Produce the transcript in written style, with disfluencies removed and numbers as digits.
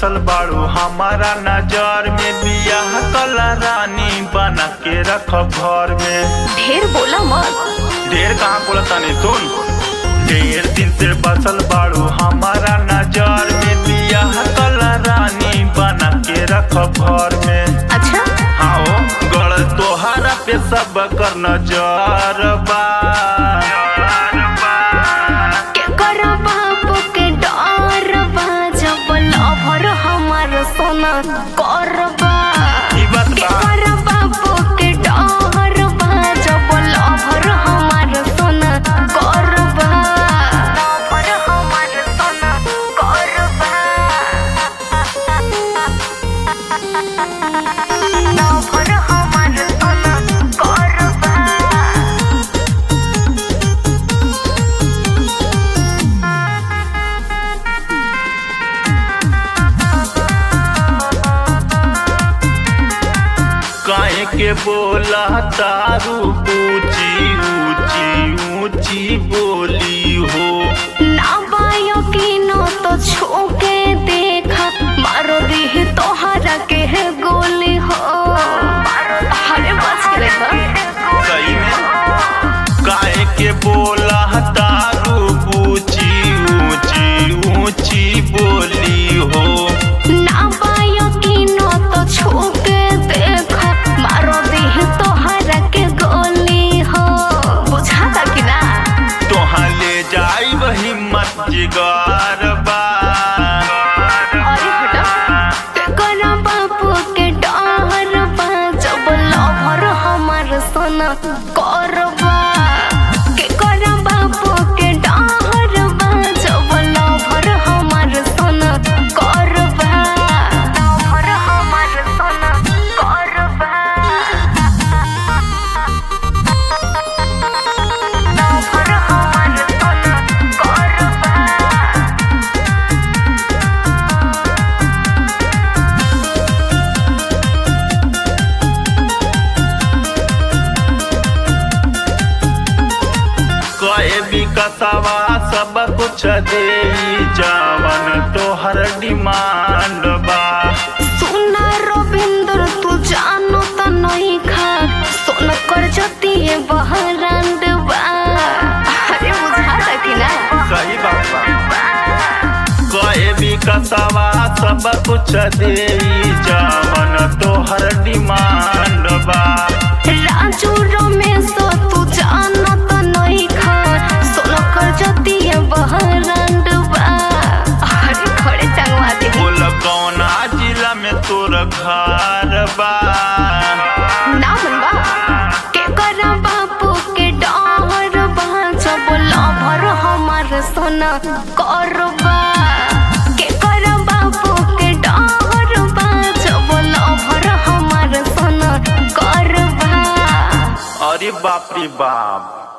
बसल बाड़ू हमारा नजर में, बियाह कला रानी बना के रख घर में। ढेर बोला मत। ढेर कहाँ बोला तानी सुन, ढेर दिन से बसल बाड़ू हमारा नजर में, बियाह कला रानी बना के रख घर में। अच्छा हाँ गड़ तोहरा पे सब कर नजर बा, सोना करबा ई बात बा। के बाबू के डर बा, जब लभर हमार सोना करबा, लभर हमार सोना करबा, लभर हमार सोना करबा। काहे के बोला तारू ऊंची ऊंची ऊंची बोली हो, ना बायो की नो तो छू के देखा, मारो दी तोहरा के है गोली हो। अरे बच के देखा सही में काहे के बोला तारू ऊंची ऊंची ऊंची बोली हो, ना बायो की नो तो छू के देखा, मारो दी तोहरा के गोली हो। बुझाता कि ना तोहाँ ले जाई वही मत जिगर बा। अरे हटा तेरा बापू के डर बा, जब लभर हमार सोना करबा, के करा बापू के डर बा, जब लभर हमार सोना करबा, लभर हमार सोना करबा, लभर हमार सोना करबा। कहे विकसवा सब कुछ दे जावन तोहर डिमांड बा। सुना रविंद्र तू जानो तो नहीं खा, सोन कर जती है बहरांड बा। अरे बुझाता कि ना सही बात बा। कहे विकसवा सब कुछ दे जावन तोहर डिमांड बा। राजू रमेश तू जानो तो नहीं खा, सोन कर जती है बहरांड बा। अरे खड़े टंगवा दे बोल कौना जिला में तोर घर बा। ना मनबा के करा बापू के डर बा, जब लभर हमार सोना करबा, के करा बापू के डर बा, जब लभर हमार सोना करबा। अरे बाप रे बाप।